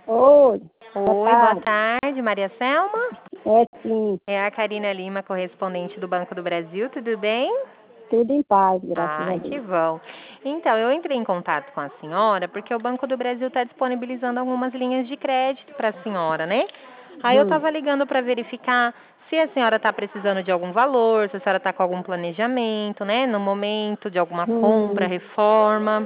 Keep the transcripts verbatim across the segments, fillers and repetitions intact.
Oi, boa Oi, boa tarde. tarde, Maria Selma. É sim, É a Karina Lima, correspondente do Banco do Brasil, tudo bem? tudo em paz, graças a Ai, que Deus. bom. Então, eu entrei em contato com a senhora porque o Banco do Brasil está disponibilizando algumas linhas de crédito para a senhora, né? Aí eu Hum. estava ligando para verificar se a senhora está precisando de algum valor, se a senhora está com algum planejamento, né? No momento de alguma compra, Hum. reforma.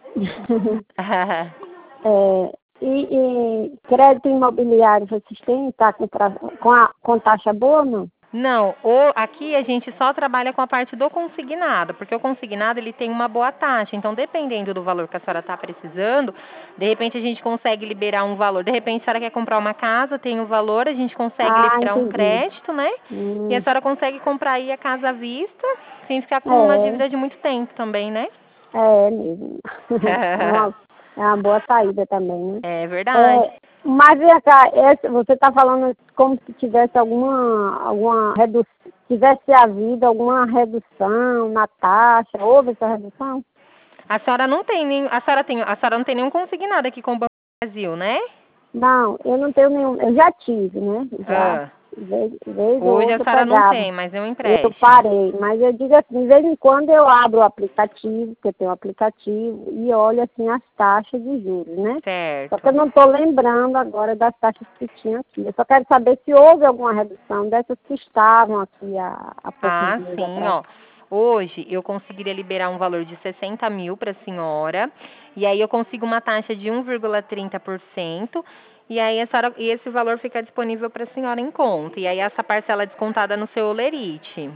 É, e, e crédito imobiliário, vocês têm? Tá com, pra- com, a, com taxa boa ou não? Não, o, aqui a gente só trabalha com a parte do consignado, porque o consignado ele tem uma boa taxa. Então, dependendo do valor que a senhora está precisando, de repente a gente consegue liberar um valor. De repente, a senhora quer comprar uma casa, tem o valor, a gente consegue Ah, liberar um entendi. crédito, né? E a Hum. senhora consegue comprar aí a casa à vista, sem ficar com uma É, dívida de muito tempo também, né? é mesmo. É uma, é uma boa saída também, né? É verdade. É, mas vem cá, essa, você está falando como se tivesse alguma, alguma redução, tivesse havido alguma redução na taxa, houve essa redução? A senhora não tem nem, a senhora tem, a senhora não tem nenhum consignado aqui com o Banco do Brasil, né? Não, eu não tenho nenhum, eu já tive, né? Já, Ah, vez, vez ou hoje a outra eu senhora não pegava. tem, mas é um Eu empréstimo. parei, mas eu digo assim, de vez em quando eu abro o aplicativo, porque eu tenho um aplicativo, e olho assim as taxas de juros, né? Só que eu Certo. não estou lembrando agora das taxas que tinha aqui. Eu só quero saber se houve alguma redução dessas que estavam aqui há, há poucos Ah, dias sim, atrás. ó. Hoje eu conseguiria liberar um valor de sessenta mil para a senhora. E aí eu consigo uma taxa de um vírgula trinta por cento. E aí a senhora, e esse valor fica disponível para a senhora em conta. E aí essa parcela é descontada no seu olerite,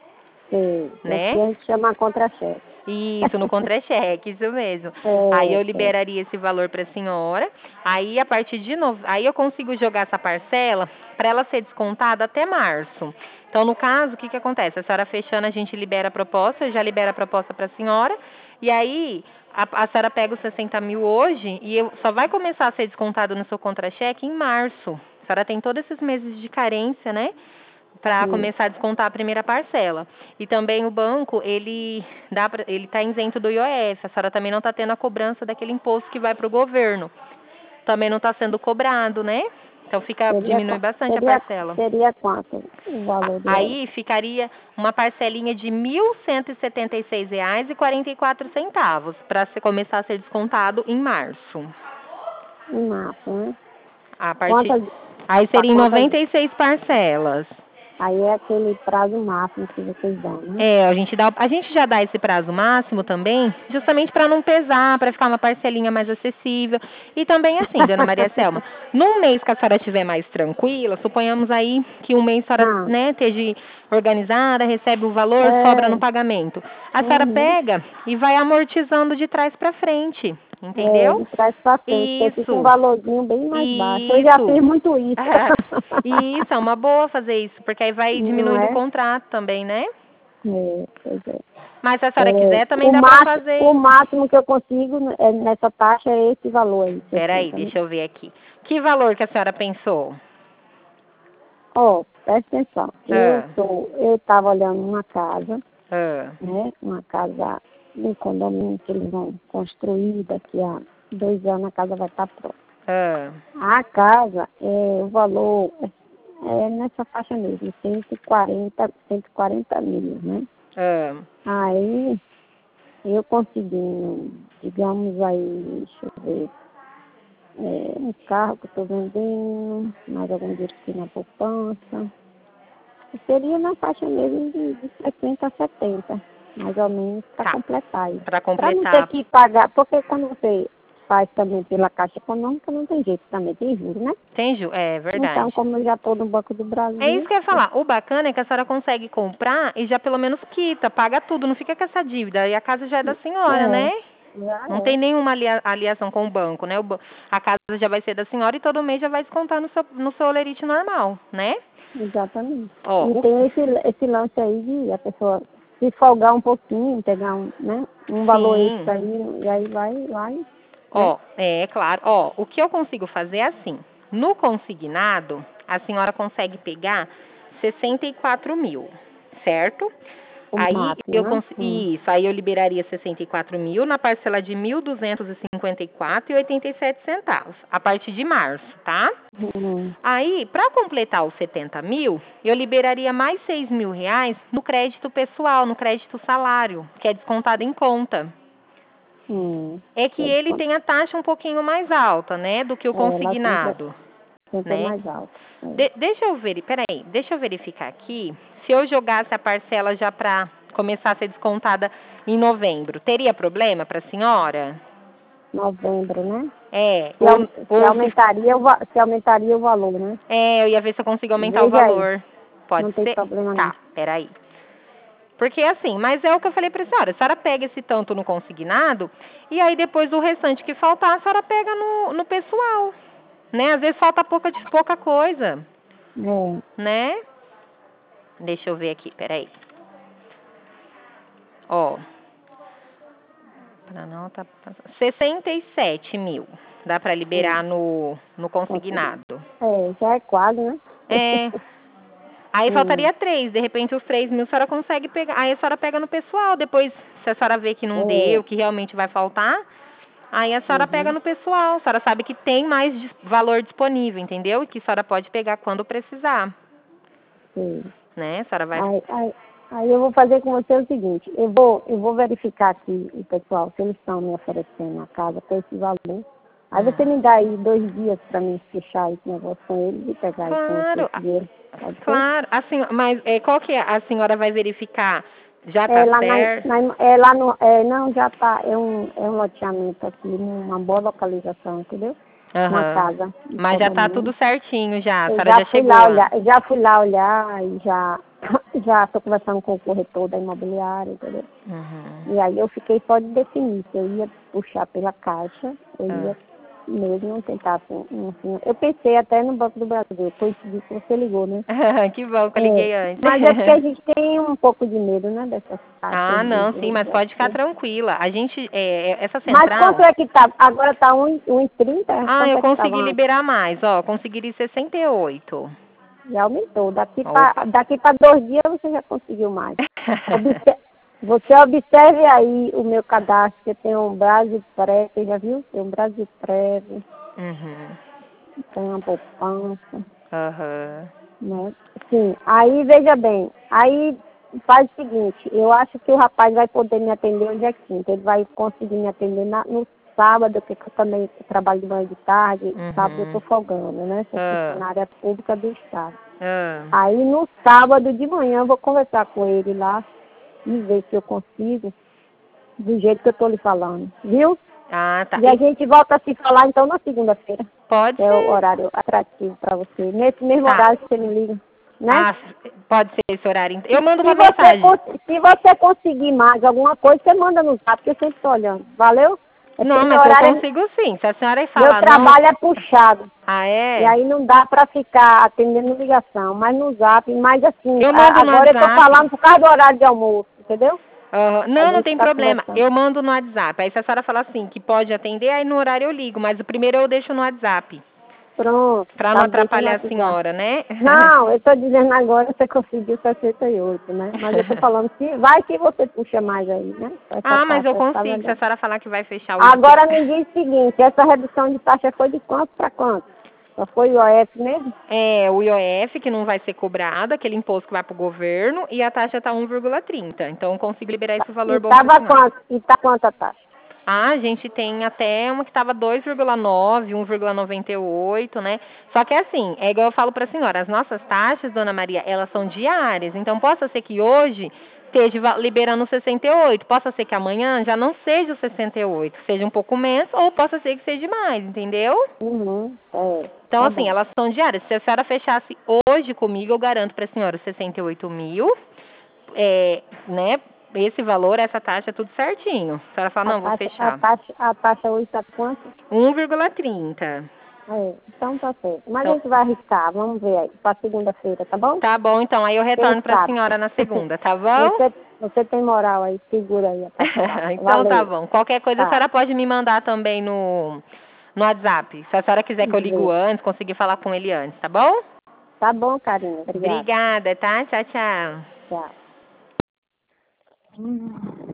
Sei, que aqui né? a gente chama contra-cheque. Isso, no contra-cheque, isso mesmo. Aí É, eu é. liberaria esse valor para a senhora. Aí a partir de novo, aí eu consigo jogar essa parcela para ela ser descontada até março. Então, no caso, o que que acontece? A senhora fechando, a gente libera a proposta, já libera a proposta para a senhora. E aí a, a senhora pega os sessenta mil hoje e eu, só vai começar a ser descontado no seu contra-cheque em março. A senhora tem todos esses meses de carência, né? Para Sim. começar a descontar a primeira parcela. E também o banco, ele dá pra, ele está isento do I O F. A senhora também não está tendo a cobrança daquele imposto que vai para o governo. Também não está sendo cobrado, né? Então fica, Seria, diminui qua- bastante a seria, parcela. seria quanto o A- valor do I O F? Aí ficaria uma parcelinha de mil cento e setenta e seis reais e quarenta e quatro centavos para começar a ser descontado em março. Em março, né? A partir Quantas, aí para seriam quantas, noventa e seis parcelas. aí é aquele prazo máximo que vocês dão, né? É, a gente, dá, a gente já dá esse prazo máximo também, justamente para não pesar, para ficar uma parcelinha mais acessível. E também assim, dona Maria Selma, num mês que a senhora estiver mais tranquila, suponhamos aí que um mês a senhora, Ah, né, esteja organizada, recebe o valor, sobra no é, pagamento. A senhora uhum, pega e vai amortizando de trás para frente, é, entendeu? de trás para frente, porque fica um Isso, valorzinho bem mais baixo. Eu já isso. fiz muito isso. Isso, é uma boa fazer isso, porque aí vai Não diminuindo o é? contrato também, né? É, pois é. Mas se a senhora É, quiser, também o, dá pra máximo, o fazer. máximo que eu consigo é, nessa taxa é esse valor aí, Peraí, sessenta, né? deixa eu ver aqui. Que valor que a senhora pensou? Ó, presta atenção. Eu Ah, tô, eu estava olhando uma casa, ah, né? Uma casa, um condomínio que eles vão construir daqui a dois anos, a casa vai estar pronta. ah, A casa, é, o valor é, é nessa faixa mesmo, cento e quarenta, cento e quarenta mil, né? ah. Aí eu consegui, digamos aí, deixa eu ver, é, um carro que eu estou vendendo, mais algum dinheiro que tem na poupança. E seria na faixa mesmo de, de sessenta a setenta, mais ou menos, para Tá. completar aí. Pra Para não ter completar. que pagar, porque quando você faz também pela Caixa Econômica, não tem jeito também, tem juros, né? Tem, Ju? É Então, verdade. como eu já estou no Banco do É isso Brasil, que eu ia falar. O bacana é que a senhora consegue comprar e já pelo menos quita, paga tudo, não fica com essa dívida. E a casa já é da senhora, é, né? já Não é, tem nenhuma alia- aliação com o banco, né? O ba- a casa já vai ser da senhora e todo mês já vai descontar no seu, no seu olerite normal, né? exatamente. Ó, E o, tem esse, esse lance aí de a pessoa se folgar um pouquinho, pegar um, né, um valor sim. extra aí, e aí vai, vai, né? Ó, é claro. Ó, o que eu consigo fazer é assim. No consignado, a senhora consegue pegar sessenta e quatro mil, certo? O Aí máximo, eu né? cons... Hum. Isso, aí eu liberaria sessenta e quatro mil na parcela de mil duzentos e cinquenta e quatro e oitenta e sete centavos, a partir de março, tá? Hum. Aí, para completar os setenta mil, eu liberaria mais seis mil reais no crédito pessoal, no crédito salário, que é descontado em conta. Hum. É que É, ele tem a taxa um pouquinho mais alta, né, do que o ela sempre, consignado, sempre é né? mais alta. É. De, deixa eu ver, peraí, deixa eu verificar aqui. Se eu jogasse a parcela já para começar a ser descontada em novembro, teria problema para a senhora? Novembro, né? É, Se, ou, au- se ou se, aumentaria, o, va- se aumentaria o valor, né? é, eu ia ver se eu consigo aumentar o Veja aí, valor. Pode não tem ser? problema não. Tá, peraí. Porque assim, mas é o que eu falei para a senhora, a senhora pega esse tanto no consignado e aí depois o restante que faltar, a senhora pega no, no pessoal, né? Às vezes falta pouca, de pouca coisa, É. né? Deixa eu ver aqui, peraí. Ó, para não tá sessenta e sete mil, dá para Hum. liberar no, no Consignado. consignado. É, já é quase, né? É, aí Hum. faltaria três, de repente os três mil a senhora consegue pegar, aí a senhora pega no pessoal, depois se a senhora vê que não É. deu, que realmente vai faltar, aí a senhora pega Uhum. no pessoal, a senhora sabe que tem mais dis- valor disponível, entendeu? E que a senhora pode pegar quando precisar, Sim. né? A senhora vai... Aí, aí, aí eu vou fazer com você o seguinte, eu vou, eu vou verificar aqui o pessoal, se eles estão me oferecendo a casa com esse valor. Aí você Hum. me dá aí dois dias para mim fechar esse negócio com eles e pegar aí com Claro, esse dinheiro. Pode ser? claro. A senhora, mas é, qual que é? A senhora vai verificar? Já É tá lá na, certo? na é lá no, é, não, já tá, é um, é um loteamento aqui, numa boa localização, entendeu? Uma Aham. casa de Mas já tá tudo condomínio. certinho já, a Eu senhora já já fui chegou lá lá. olhar, eu já fui lá olhar e já já estou conversando com o corretor da imobiliária, entendeu? Uhum. E aí eu fiquei só de definir se eu ia puxar pela caixa, eu Ah. ia mesmo tentar assim, assim. Eu pensei até no Banco do Brasil, coincidiu que você ligou, né? Que bom que eu É, liguei antes. mas é porque a gente tem um pouco de medo, né, dessas taxas Ah, de não, sim, juros. mas pode ficar tranquila. A gente, é, é, essa Mas central... quanto é que tá? Agora tá um e trinta? Ah, eu Quanto é que consegui estava antes? liberar mais, ó, conseguiria sessenta e oito. Já aumentou. Daqui Opa. para daqui para dois dias você já conseguiu mais. Obse- Você observe aí o meu cadastro, que tem um Brasil Pré, você já viu? Tem um Brasil Pré, Uhum. tem uma poupança, Aham. né? Sim, aí veja bem, aí faz o seguinte, eu acho que o rapaz vai poder me atender hoje é quinta, ele vai conseguir me atender na, no sábado, que eu também trabalho de manhã e de tarde, sábado eu Uhum. estou folgando, né? Sou Ah. funcionária pública do Estado. Ah. Aí no sábado de manhã eu vou conversar com ele lá e ver se eu consigo, do jeito que eu estou lhe falando, viu? Ah, tá. E a E gente volta a se falar então na segunda-feira, pode que é o ser. horário atrativo para você. Nesse mesmo Tá. horário que você me liga, né? Ah, pode ser esse horário. então. Eu Se, mando se uma você, mensagem. cons- se você conseguir mais alguma coisa, você manda no zap, que eu sempre estou olhando. Valeu? É porque Não, meu mas eu horário, é, consigo sim. Se a senhora aí meu falar não... trabalho é puxado. Ah, E é? aí não dá para ficar atendendo ligação, mas no zap, mas assim, Eu mando a- no agora eu estou WhatsApp. falando por causa do horário de almoço, entendeu? Aham. A Não, não gente tem está problema. conversando. Eu mando no WhatsApp. Aí se a senhora falar assim, que pode atender, aí no horário eu ligo. Mas o primeiro eu deixo no WhatsApp. Pronto, Pra não tá, deixa no atrapalhar a WhatsApp. senhora, né? Não, eu estou dizendo agora que você conseguiu sessenta e oito, né? Mas eu estou falando que vai que você puxa mais aí, né? Essa Ah, mas eu taxa tá consigo. Se a legal. senhora falar que vai fechar hoje... se- Agora me diz o seguinte, essa redução de taxa foi de quanto para quanto? Só foi o O F mesmo? É, o I O F, que não vai ser cobrado, aquele imposto que vai pro governo, e a taxa tá um vírgula trinta. Então, eu consigo liberar esse E valor bom pra tava senhora. quanto? E tá quanto a taxa? Ah, a gente tem até uma que estava dois vírgula nove, um vírgula noventa e oito, né? Só que assim, é igual eu falo para a senhora, as nossas taxas, dona Maria, elas são diárias. Então, possa ser que hoje esteja va- liberando sessenta e oito, possa ser que amanhã já não seja o sessenta e oito, seja um pouco menos, ou possa ser que seja mais, entendeu? Uhum, é, Então, tá assim, bom. elas são diárias. Se a senhora fechasse hoje comigo, eu garanto para a senhora sessenta e oito mil, é, né? Esse valor, essa taxa, tudo certinho. A senhora fala, A não, vou taxa, a fechar. taxa, a taxa hoje tá quanto? um vírgula trinta. É, então tá certo. Mas a Então, gente vai arriscar, vamos ver aí, para segunda-feira, tá bom? tá bom, então. Aí eu Quem retorno para a sabe? senhora na segunda, tá bom? Você, você tem moral aí, segura aí a taxa baixa. Então tá Valeu. bom. Qualquer coisa a Tá. senhora pode me mandar também no, no WhatsApp. Se a senhora quiser que eu ligo Beleza. antes, conseguir falar com ele antes, tá bom? Tá bom, carinho. Obrigada. Obrigada, tá? Tchau, tchau. Tchau. Hum.